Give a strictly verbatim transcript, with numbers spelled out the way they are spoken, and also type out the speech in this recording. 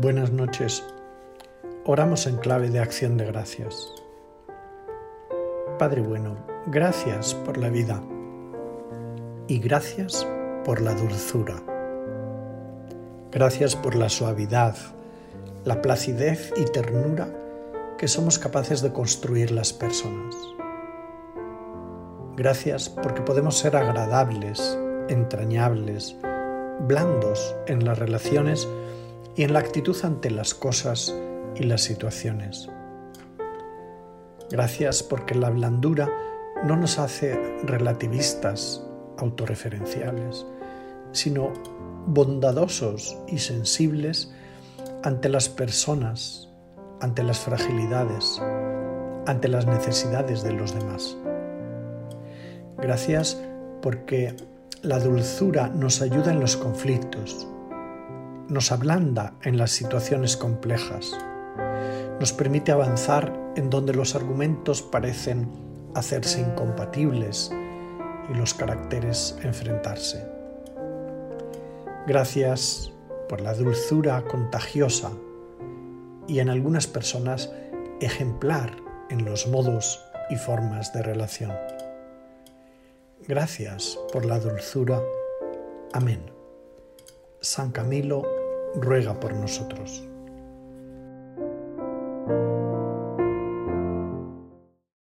Buenas noches. Oramos en clave de acción de gracias. Padre bueno, gracias por la vida y gracias por la dulzura. Gracias por la suavidad, la placidez y ternura que somos capaces de construir las personas. Gracias porque podemos ser agradables, entrañables, blandos en las relaciones y en la actitud ante las cosas y las situaciones. Gracias porque la blandura no nos hace relativistas, autorreferenciales, sino bondadosos y sensibles ante las personas, ante las fragilidades, ante las necesidades de los demás. Gracias porque la dulzura nos ayuda en los conflictos, nos ablanda en las situaciones complejas, nos permite avanzar en donde los argumentos parecen hacerse incompatibles y los caracteres enfrentarse. Gracias por la dulzura contagiosa y en algunas personas ejemplar en los modos y formas de relación. Gracias por la dulzura. Amén. San Camilo ruega por nosotros.